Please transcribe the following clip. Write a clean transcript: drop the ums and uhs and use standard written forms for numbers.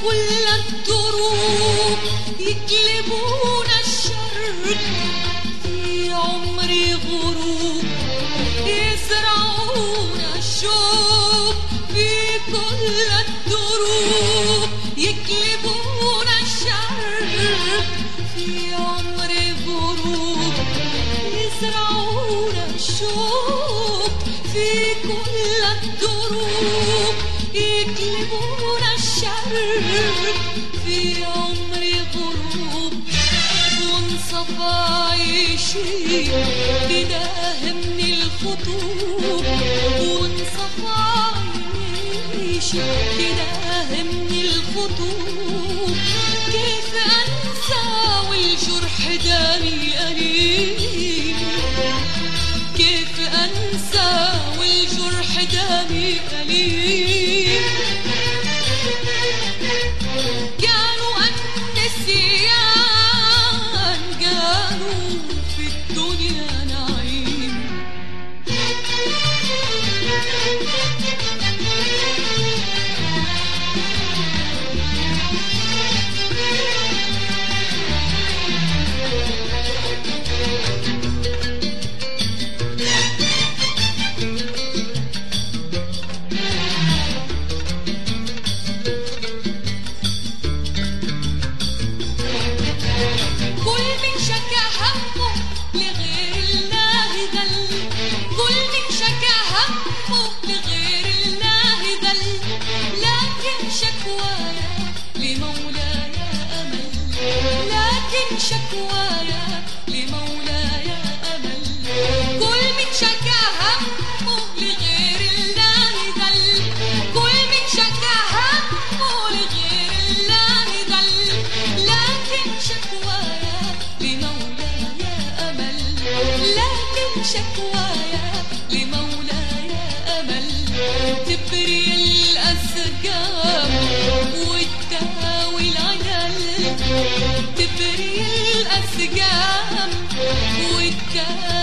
كل الدروب يقلبون الشر في عمري غروب، يزرعون الشوق في كل الدروب، يقلبون الشر في عمري غروب، يزرعون الشوق في كل الدروب، يقلبون الشر في عمري غروب. وانصفى عيشي بداه من الخطوب، وانصفى عيشي بداه من الخطوب. كيف انسى والجرح دامي أليم، كيف انسى والجرح دامي أليم. قالوا النسيان قالوا في الدنيا نعيم. شكوايا لمولاي أمل، كل من شكا همه لغير الله ذل، كل من شكا همه لغير الله ذل. لكن شكوايا لمولاي أمل، لكن شكوايا لمولاي أمل. تبري الأسقام وتداوي العلل، تبري الأسقام وتداوي